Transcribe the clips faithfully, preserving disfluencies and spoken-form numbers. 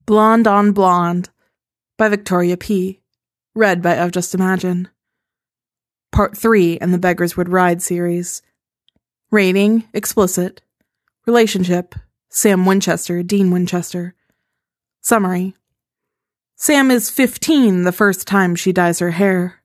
Blonde on Blonde by Victoria P. Read by Of Just Imagine. Part three in the Beggars Would Ride series. Rating, explicit. Relationship, Sam Winchester, Dean Winchester. Summary. Sam is fifteen the first time she dyes her hair.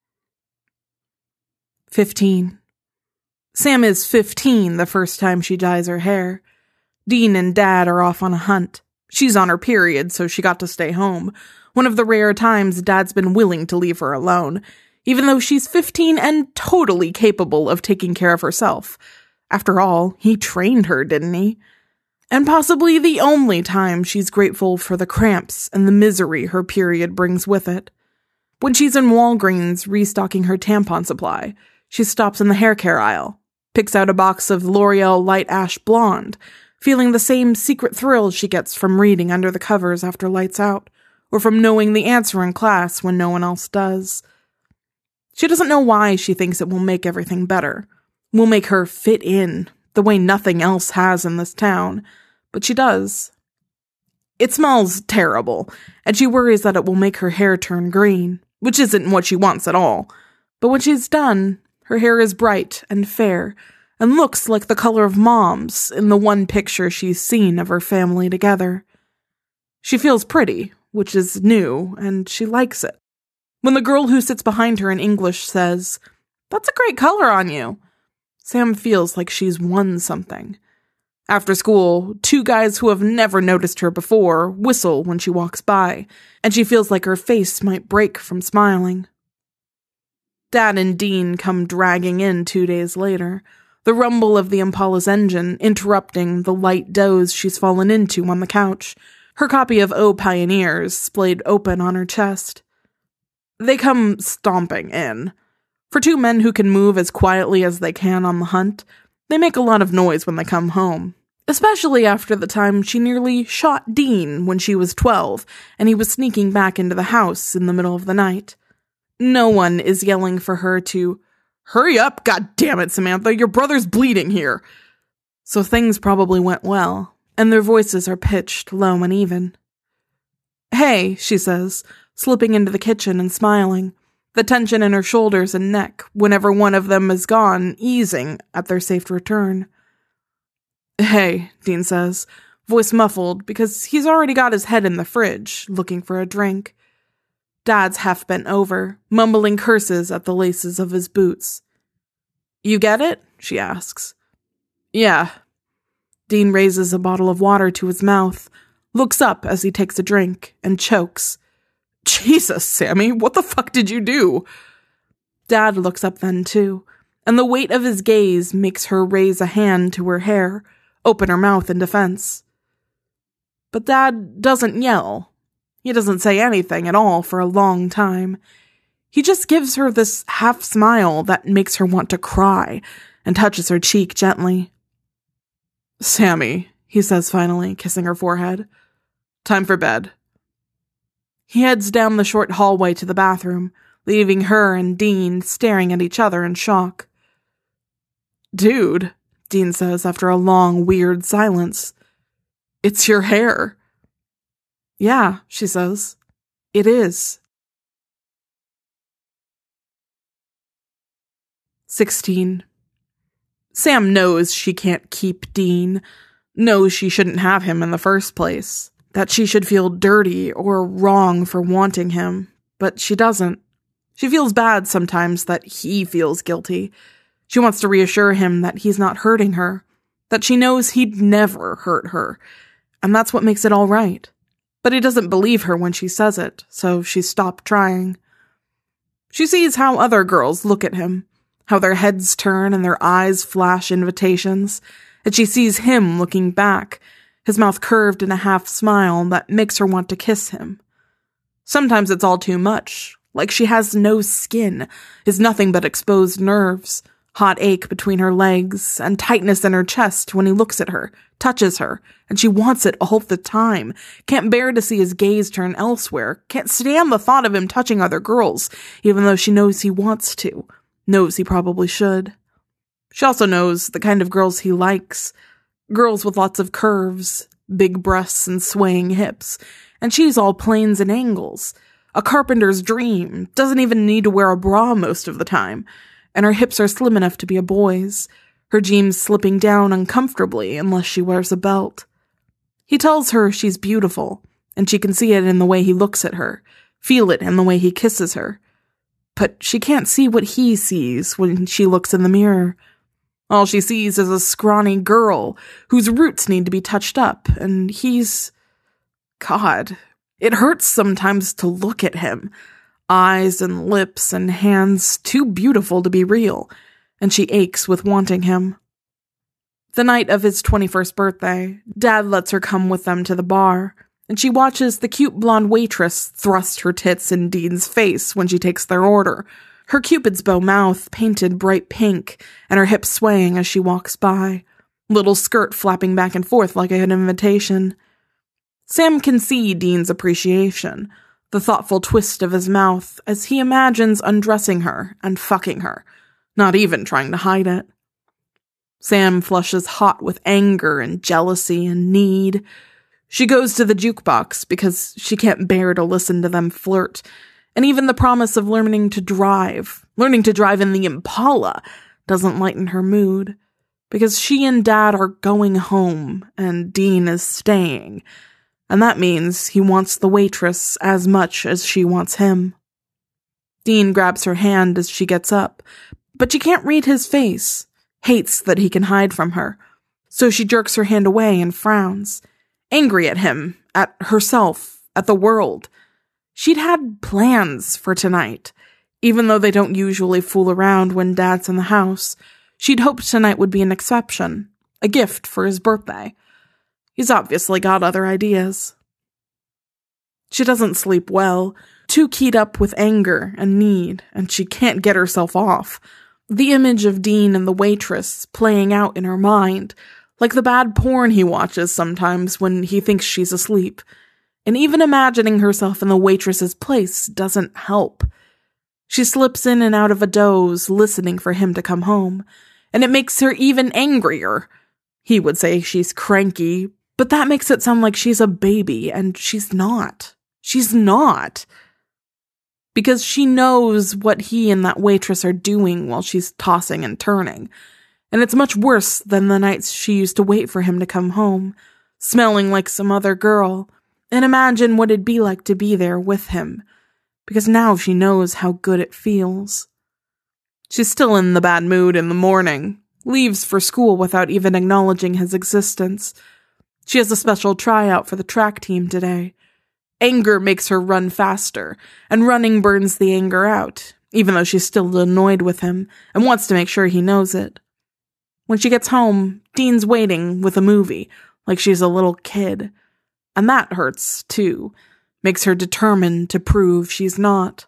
fifteen. Sam is fifteen the first time she dyes her hair. Dean and Dad are off on a hunt. She's on her period, so she got to stay home. One of the rare times Dad's been willing to leave her alone, even though she's fifteen and totally capable of taking care of herself. After all, he trained her, didn't he? And possibly the only time she's grateful for the cramps and the misery her period brings with it. When she's in Walgreens restocking her tampon supply, she stops in the hair care aisle, picks out a box of L'Oreal Light Ash Blonde, feeling the same secret thrill she gets from reading under the covers after lights out, or from knowing the answer in class when no one else does. She doesn't know why she thinks it will make everything better, will make her fit in, the way nothing else has in this town, but she does. It smells terrible, and she worries that it will make her hair turn green, which isn't what she wants at all. But when she's done, her hair is bright and fair, and looks like the color of Mom's in the one picture she's seen of her family together. She feels pretty, which is new, and she likes it. When the girl who sits behind her in English says, "That's a great color on you," Sam feels like she's won something. After school, two guys who have never noticed her before whistle when she walks by, and she feels like her face might break from smiling. Dad and Dean come dragging in two days later, the rumble of the Impala's engine interrupting the light doze she's fallen into on the couch, her copy of O Pioneers splayed open on her chest. They come stomping in. For two men who can move as quietly as they can on the hunt, they make a lot of noise when they come home, especially after the time she nearly shot Dean when she was twelve, and he was sneaking back into the house in the middle of the night. No one is yelling for her to, "Hurry up, goddammit, Samantha, your brother's bleeding here." So things probably went well, and their voices are pitched low and even. "Hey," she says, slipping into the kitchen and smiling, the tension in her shoulders and neck whenever one of them is gone easing at their safe return. "Hey," Dean says, voice muffled because he's already got his head in the fridge, looking for a drink. Dad's half bent over, mumbling curses at the laces of his boots. "You get it?" she asks. "Yeah." Dean raises a bottle of water to his mouth, looks up as he takes a drink, and chokes. "Jesus, Sammy, what the fuck did you do?" Dad looks up then too, and the weight of his gaze makes her raise a hand to her hair, open her mouth in defense. But Dad doesn't yell. He doesn't say anything at all for a long time. He just gives her this half smile that makes her want to cry and touches her cheek gently. "Sammy," he says finally, kissing her forehead. "Time for bed." He heads down the short hallway to the bathroom, leaving her and Dean staring at each other in shock. "Dude," Dean says after a long, weird silence, "it's your hair." "Yeah," she says, "it is." sixteen. Sam knows she can't keep Dean, knows she shouldn't have him in the first place, that she should feel dirty or wrong for wanting him, but she doesn't. She feels bad sometimes that he feels guilty. She wants to reassure him that he's not hurting her, that she knows he'd never hurt her, and that's what makes it all right. But he doesn't believe her when she says it, so she stopped trying. She sees how other girls look at him, how their heads turn and their eyes flash invitations, and she sees him looking back, his mouth curved in a half smile that makes her want to kiss him. Sometimes it's all too much, like she has no skin, is nothing but exposed nerves, hot ache between her legs, and tightness in her chest when he looks at her, touches her, and she wants it all the time, can't bear to see his gaze turn elsewhere, can't stand the thought of him touching other girls, even though she knows he wants to, knows he probably should. She also knows the kind of girls he likes, girls with lots of curves, big breasts and swaying hips, And she's all planes and angles. A carpenter's dream, doesn't even need to wear a bra most of the time. And her hips are slim enough to be a boy's, her jeans slipping down uncomfortably unless she wears a belt. He tells her she's beautiful, and she can see it in the way he looks at her, feel it in the way he kisses her. But she can't see what he sees when she looks in the mirror. All she sees is a scrawny girl whose roots need to be touched up, and he's... God, it hurts sometimes to look at him. Eyes and lips and hands too beautiful to be real, and she aches with wanting him. The night of his twenty-first birthday, Dad lets her come with them to the bar, and she watches the cute blonde waitress thrust her tits in Dean's face when she takes their order, her cupid's bow mouth painted bright pink, and her hips swaying as she walks by, little skirt flapping back and forth like an invitation. Sam can see Dean's appreciation, the thoughtful twist of his mouth as he imagines undressing her and fucking her, not even trying to hide it. Sam flushes hot with anger and jealousy and need. She goes to the jukebox because she can't bear to listen to them flirt, and even the promise of learning to drive, learning to drive in the Impala, doesn't lighten her mood, because she and Dad are going home and Dean is staying, and that means he wants the waitress as much as she wants him. Dean grabs her hand as she gets up, but she can't read his face, hates that he can hide from her, so she jerks her hand away and frowns, angry at him, at herself, at the world. She'd had plans for tonight. Even though they don't usually fool around when Dad's in the house, she'd hoped tonight would be an exception, a gift for his birthday. He's obviously got other ideas. She doesn't sleep well, too keyed up with anger and need, and she can't get herself off. The image of Dean and the waitress playing out in her mind, like the bad porn he watches sometimes when he thinks she's asleep. And even imagining herself in the waitress's place doesn't help. She slips in and out of a doze, listening for him to come home, and it makes her even angrier. He would say she's cranky, but that makes it sound like she's a baby, and she's not. She's not. Because she knows what he and that waitress are doing while she's tossing and turning. And it's much worse than the nights she used to wait for him to come home, smelling like some other girl, and imagine what it'd be like to be there with him, because now she knows how good it feels. She's still in the bad mood in the morning, leaves for school without even acknowledging his existence. She has a special tryout for the track team today. Anger makes her run faster, and running burns the anger out, even though she's still annoyed with him and wants to make sure he knows it. When she gets home, Dean's waiting with a movie, like she's a little kid. And that hurts, too, makes her determined to prove she's not.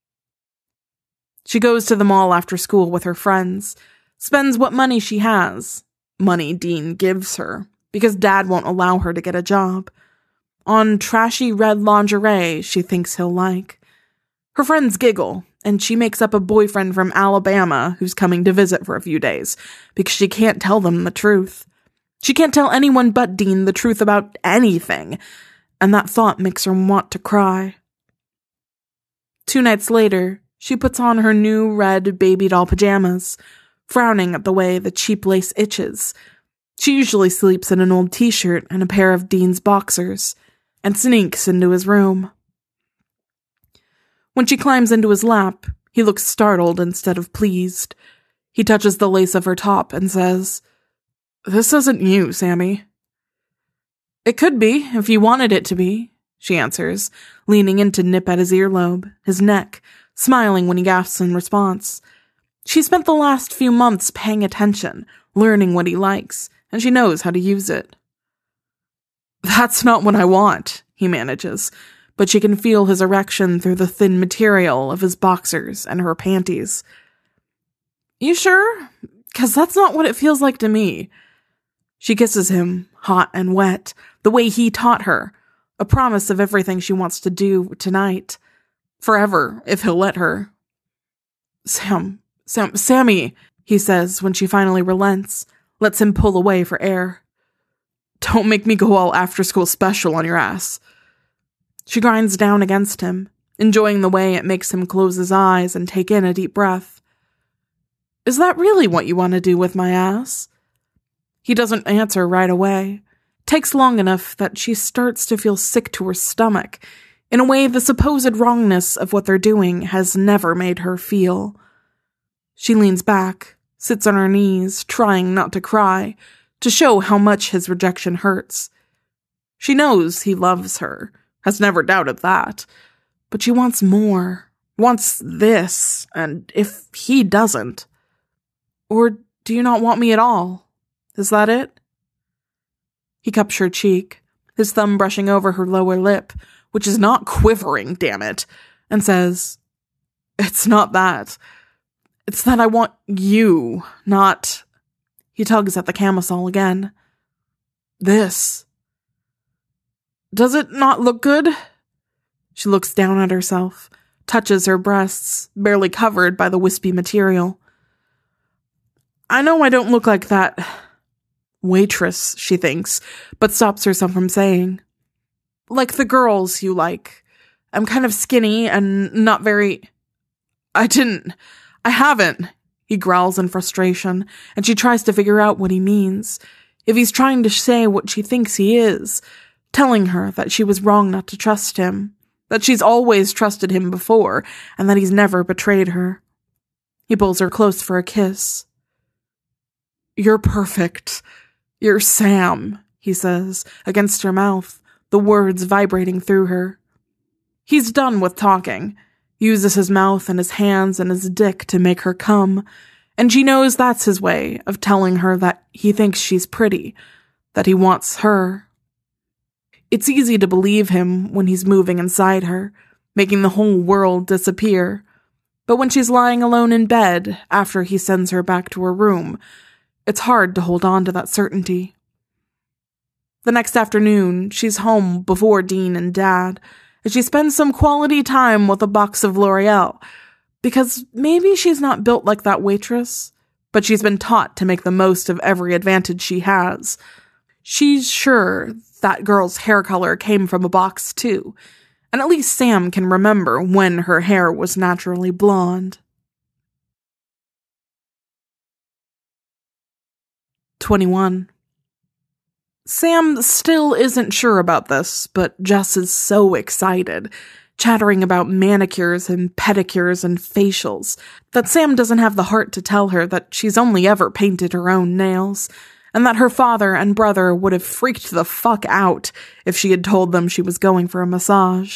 She goes to the mall after school with her friends, spends what money she has, money Dean gives her, because Dad won't allow her to get a job, on trashy red lingerie she thinks he'll like. Her friends giggle, and she makes up a boyfriend from Alabama who's coming to visit for a few days, because she can't tell them the truth. She can't tell anyone but Dean the truth about anything, and that thought makes her want to cry. Two nights later, she puts on her new red baby doll pajamas, frowning at the way the cheap lace itches. She usually sleeps in an old t-shirt and a pair of Dean's boxers, and sneaks into his room. When she climbs into his lap, he looks startled instead of pleased. He touches the lace of her top and says, "This isn't you, Sammy." "It could be, if you wanted it to be," she answers, leaning in to nip at his earlobe, his neck, smiling when he gasps in response. She spent the last few months paying attention, learning what he likes, and she knows how to use it. "That's not what I want," he manages, but she can feel his erection through the thin material of his boxers and her panties. "You sure? 'Cause that's not what it feels like to me." She kisses him, hot and wet, the way he taught her, a promise of everything she wants to do tonight. Forever, if he'll let her. Sam, Sam, Sammy, he says when she finally relents, lets him pull away for air. "Don't make me go all after-school special on your ass." She grinds down against him, enjoying the way it makes him close his eyes and take in a deep breath. Is that really what you want to do with my ass? He doesn't answer right away. Takes long enough that she starts to feel sick to her stomach, in a way the supposed wrongness of what they're doing has never made her feel. She leans back, sits on her knees, trying not to cry, to show how much his rejection hurts. She knows he loves her, has never doubted that, but she wants more, wants this, and if he doesn't... Or do you not want me at all? Is that it? He cups her cheek, his thumb brushing over her lower lip, which is not quivering, damn it, and says, It's not that. It's that I want you, not... He tugs at the camisole again. This. Does it not look good? She looks down at herself, touches her breasts, barely covered by the wispy material. I know I don't look like that waitress, she thinks, but stops herself from saying. Like the girls you like. I'm kind of skinny and not very... I didn't... I haven't, he growls in frustration, and she tries to figure out what he means. If he's trying to say what she thinks he is, telling her that she was wrong not to trust him, that she's always trusted him before, and that he's never betrayed her. He pulls her close for a kiss. You're perfect. You're Sam, he says, against her mouth, the words vibrating through her. He's done with talking, uses his mouth and his hands and his dick to make her come, and she knows that's his way of telling her that he thinks she's pretty, that he wants her. It's easy to believe him when he's moving inside her, making the whole world disappear, but when she's lying alone in bed after he sends her back to her room, it's hard to hold on to that certainty. The next afternoon, she's home before Dean and Dad, and she spends some quality time with a box of L'Oreal, because maybe she's not built like that waitress, but she's been taught to make the most of every advantage she has. She's sure that girl's hair color came from a box too, and at least Sam can remember when her hair was naturally blonde. twenty-one. Sam still isn't sure about this, but Jess is so excited, chattering about manicures and pedicures and facials, that Sam doesn't have the heart to tell her that she's only ever painted her own nails, and that her father and brother would have freaked the fuck out if she had told them she was going for a massage.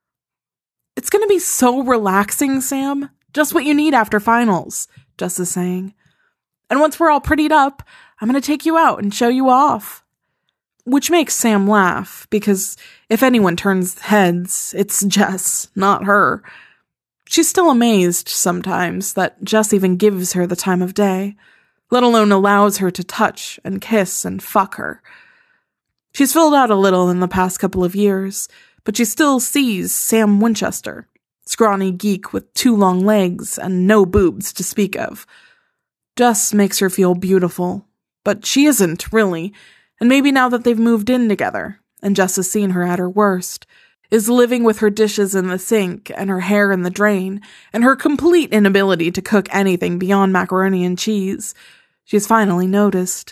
It's gonna be so relaxing, Sam. Just what you need after finals, Jess is saying. And once we're all prettied up, I'm going to take you out and show you off. Which makes Sam laugh, because if anyone turns heads, it's Jess, not her. She's still amazed sometimes that Jess even gives her the time of day, let alone allows her to touch and kiss and fuck her. She's filled out a little in the past couple of years, but she still sees Sam Winchester, scrawny geek with two long legs and no boobs to speak of. Jess makes her feel beautiful, but she isn't, really, and maybe now that they've moved in together, and Jess has seen her at her worst, is living with her dishes in the sink and her hair in the drain, and her complete inability to cook anything beyond macaroni and cheese, she's finally noticed.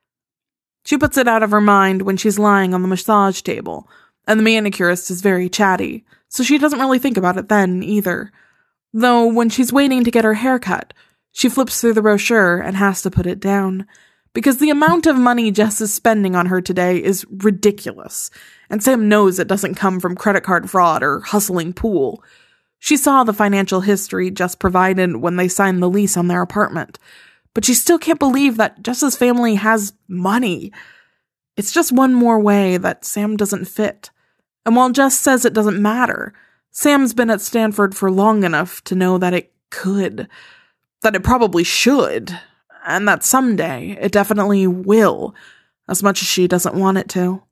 She puts it out of her mind when she's lying on the massage table, and the manicurist is very chatty, so she doesn't really think about it then, either. Though, when she's waiting to get her hair cut, she flips through the brochure and has to put it down, because the amount of money Jess is spending on her today is ridiculous, and Sam knows it doesn't come from credit card fraud or hustling pool. She saw the financial history Jess provided when they signed the lease on their apartment, but she still can't believe that Jess's family has money. It's just one more way that Sam doesn't fit. And while Jess says it doesn't matter, Sam's been at Stanford for long enough to know that it could. That it probably should, and that someday it definitely will, as much as she doesn't want it to.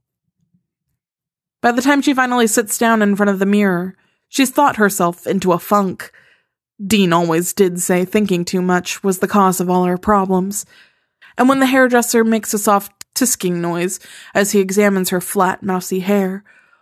By the time she finally sits down in front of the mirror, she's thought herself into a funk. Dean always did say thinking too much was the cause of all her problems, and when the hairdresser makes a soft tisking noise as he examines her flat, mousy hair,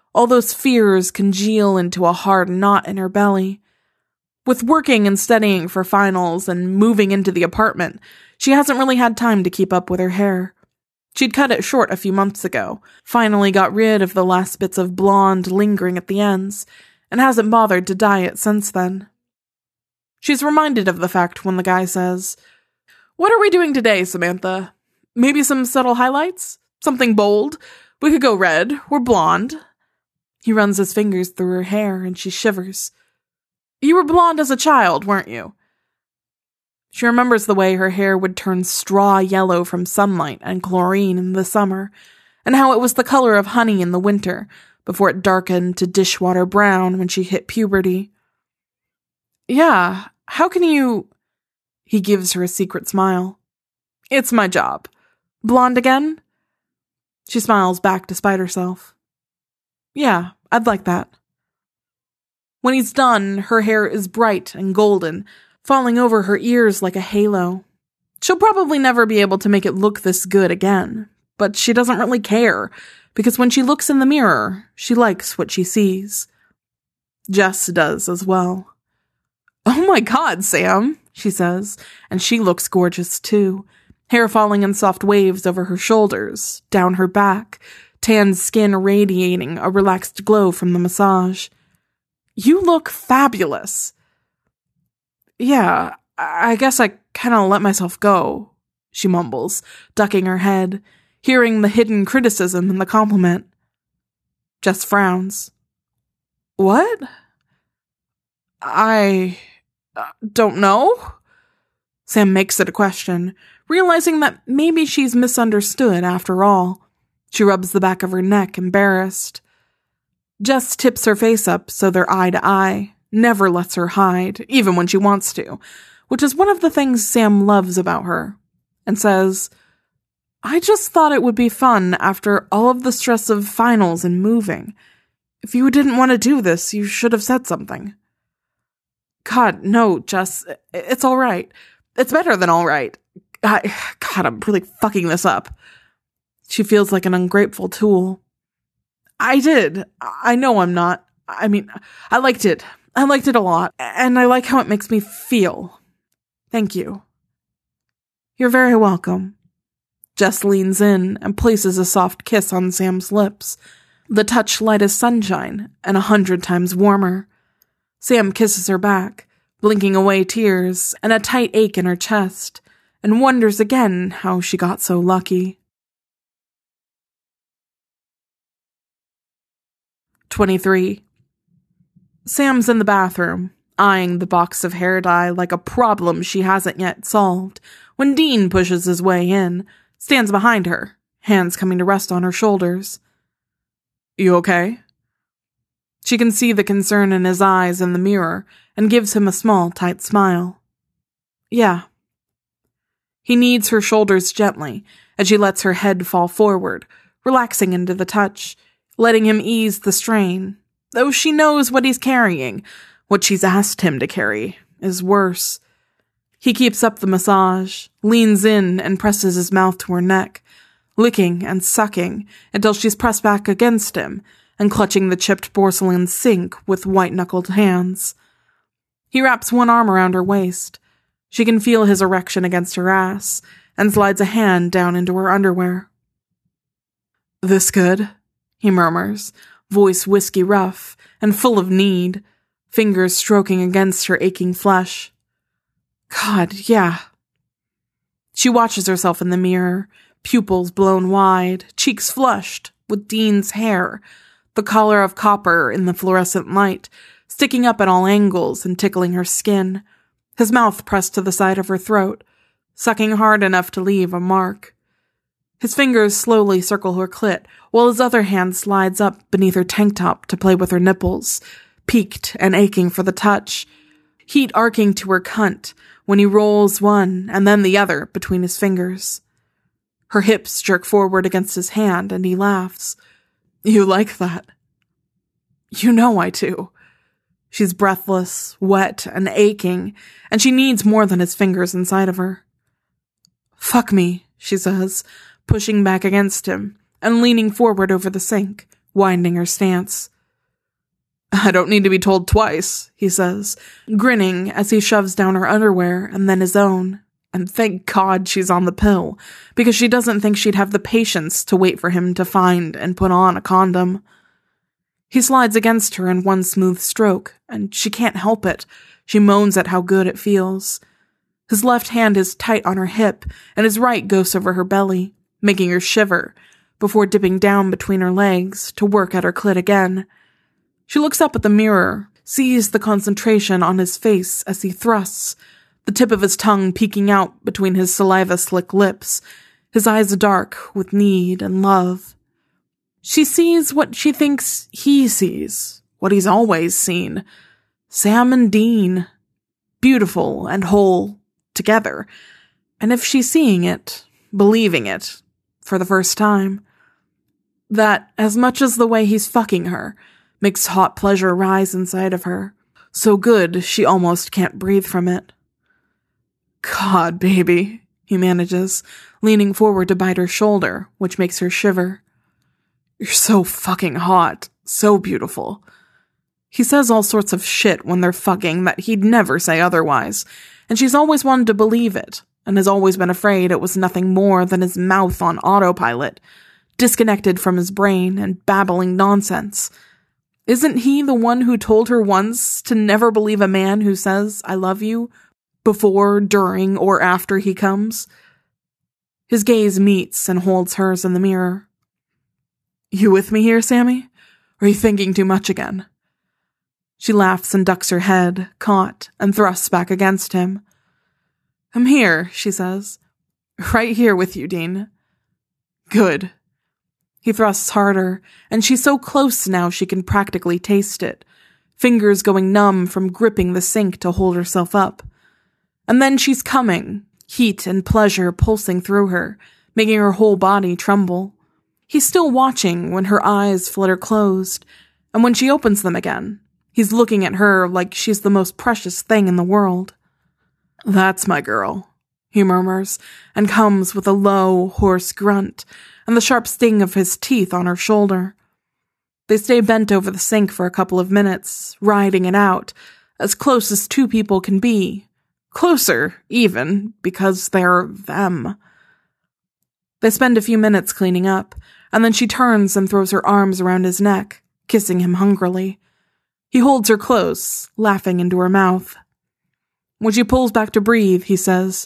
All those fears congeal into a hard knot in her belly. With working and studying for finals and moving into the apartment, she hasn't really had time to keep up with her hair. She'd cut it short a few months ago, finally got rid of the last bits of blonde lingering at the ends, and hasn't bothered to dye it since then. She's reminded of the fact when the guy says, "What are we doing today, Samantha? Maybe some subtle highlights? Something bold? We could go red or blonde." He runs his fingers through her hair and she shivers. "You were blonde as a child, weren't you?" She remembers the way her hair would turn straw yellow from sunlight and chlorine in the summer, and how it was the color of honey in the winter, before it darkened to dishwater brown when she hit puberty. "Yeah, how can you—" He gives her a secret smile. "It's my job. Blonde again?" She smiles back despite herself. "Yeah, I'd like that." When he's done, her hair is bright and golden, falling over her ears like a halo. She'll probably never be able to make it look this good again, but she doesn't really care, because when she looks in the mirror, she likes what she sees. Jess does as well. "Oh my God, Sam," she says, and she looks gorgeous too. Hair falling in soft waves over her shoulders, down her back, tanned skin radiating a relaxed glow from the massage. "You look fabulous." "Yeah, I guess I kind of let myself go," she mumbles, ducking her head, hearing the hidden criticism in the compliment. Jess frowns. "What?" I uh, don't know." Sam makes it a question, realizing that maybe she's misunderstood after all. She rubs the back of her neck, embarrassed. Jess tips her face up so they're eye to eye, never lets her hide, even when she wants to, which is one of the things Sam loves about her, and says, "I just thought it would be fun after all of the stress of finals and moving. If you didn't want to do this, you should have said something." "God, no, Jess, it's all right. It's better than all right. I, God, I'm really fucking this up." She feels like an ungrateful tool. "I did. I know I'm not. I mean, I liked it. I liked it a lot, and I like how it makes me feel. Thank you." "You're very welcome." Jess leans in and places a soft kiss on Sam's lips, the touch light as sunshine and a hundred times warmer. Sam kisses her back, blinking away tears and a tight ache in her chest, and wonders again how she got so lucky. twenty-three. Sam's in the bathroom, eyeing the box of hair dye like a problem she hasn't yet solved, when Dean pushes his way in, stands behind her, hands coming to rest on her shoulders. "You okay?" She can see the concern in his eyes in the mirror and gives him a small, tight smile. "Yeah." He kneads her shoulders gently as she lets her head fall forward, relaxing into the touch, letting him ease the strain, though she knows what he's carrying, what she's asked him to carry, is worse. He keeps up the massage, leans in and presses his mouth to her neck, licking and sucking until she's pressed back against him and clutching the chipped porcelain sink with white-knuckled hands. He wraps one arm around her waist. She can feel his erection against her ass and slides a hand down into her underwear. "This good?" he murmurs, voice whiskey rough and full of need, fingers stroking against her aching flesh. "God, yeah." She watches herself in the mirror, pupils blown wide, cheeks flushed, with Dean's hair, the color of copper in the fluorescent light, sticking up at all angles and tickling her skin, his mouth pressed to the side of her throat, sucking hard enough to leave a mark. His fingers slowly circle her clit, while his other hand slides up beneath her tank top to play with her nipples, peaked and aching for the touch, heat arcing to her cunt when he rolls one and then the other between his fingers. Her hips jerk forward against his hand, and he laughs. "You like that?" "You know I do." She's breathless, wet, and aching, and she needs more than his fingers inside of her. "Fuck me," she says, pushing back against him and leaning forward over the sink, winding her stance. I don't need to be told twice, he says, grinning as he shoves down her underwear and then his own. And thank God she's on the pill, because she doesn't think she'd have the patience to wait for him to find and put on a condom. He slides against her in one smooth stroke, and she can't help it. She moans at how good it feels. His left hand is tight on her hip, and his right goes over her belly, making her shiver, before dipping down between her legs to work at her clit again. She looks up at the mirror, sees the concentration on his face as he thrusts, the tip of his tongue peeking out between his saliva-slick lips, his eyes dark with need and love. She sees what she thinks he sees, what he's always seen. Sam and Dean, beautiful and whole, together. And if she's seeing it, believing it, for the first time, that as much as the way he's fucking her makes hot pleasure rise inside of her, so good she almost can't breathe from it. God, baby, he manages, leaning forward to bite her shoulder, which makes her shiver. You're so fucking hot, so beautiful. He says all sorts of shit when they're fucking that he'd never say otherwise, and she's always wanted to believe it, and has always been afraid it was nothing more than his mouth on autopilot, disconnected from his brain and babbling nonsense. Isn't he the one who told her once to never believe a man who says, I love you, before, during, or after he comes? His gaze meets and holds hers in the mirror. You with me here, Sammy? Or are you thinking too much again? She laughs and ducks her head, caught, and thrusts back against him. I'm here, she says. Right here with you, Dean. Good. He thrusts harder, and she's so close now she can practically taste it, fingers going numb from gripping the sink to hold herself up. And then she's coming, heat and pleasure pulsing through her, making her whole body tremble. He's still watching when her eyes flutter closed, and when she opens them again, he's looking at her like she's the most precious thing in the world. That's my girl, he murmurs, and comes with a low, hoarse grunt, and the sharp sting of his teeth on her shoulder. They stay bent over the sink for a couple of minutes, riding it out, as close as two people can be. Closer, even, because they're them. They spend a few minutes cleaning up, and then she turns and throws her arms around his neck, kissing him hungrily. He holds her close, laughing into her mouth. When she pulls back to breathe, he says,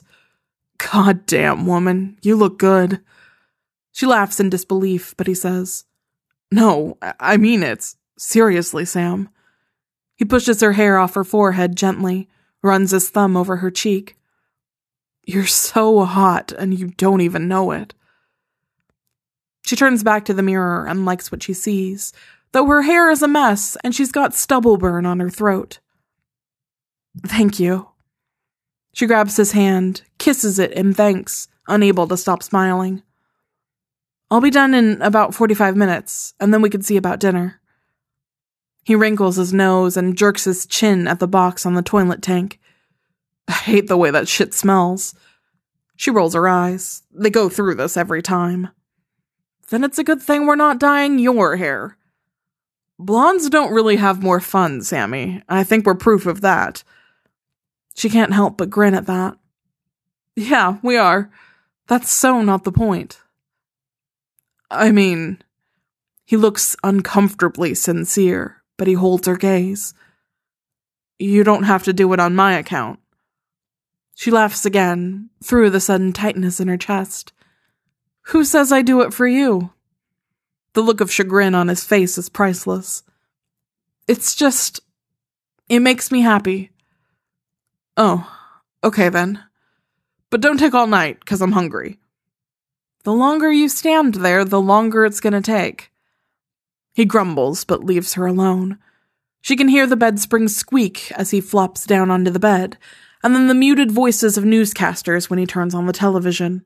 God damn, woman, you look good. She laughs in disbelief, but he says, No, I mean it. Seriously, Sam. He pushes her hair off her forehead gently, runs his thumb over her cheek. You're so hot, and you don't even know it. She turns back to the mirror and likes what she sees, though her hair is a mess and she's got stubble burn on her throat. Thank you. She grabs his hand, kisses it in thanks, unable to stop smiling. I'll be done in about forty-five minutes, and then we can see about dinner. He wrinkles his nose and jerks his chin at the box on the toilet tank. I hate the way that shit smells. She rolls her eyes. They go through this every time. Then it's a good thing we're not dyeing your hair. Blondes don't really have more fun, Sammy. I think we're proof of that. She can't help but grin at that. Yeah, we are. That's so not the point. I mean, he looks uncomfortably sincere, but he holds her gaze. You don't have to do it on my account. She laughs again, through the sudden tightness in her chest. Who says I do it for you? The look of chagrin on his face is priceless. It's just... It makes me happy. Oh, okay then. But don't take all night, because I'm hungry. The longer you stand there, the longer it's going to take. He grumbles, but leaves her alone. She can hear the bed springs squeak as he flops down onto the bed, and then the muted voices of newscasters when he turns on the television.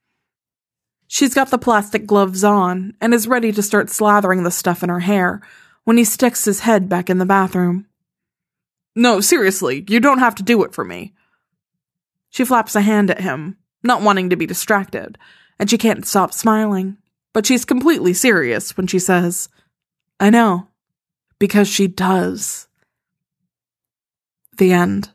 She's got the plastic gloves on, and is ready to start slathering the stuff in her hair, when he sticks his head back in the bathroom. No, seriously, you don't have to do it for me. She flaps a hand at him, not wanting to be distracted, and she can't stop smiling, but she's completely serious when she says, I know. Because she does. The end.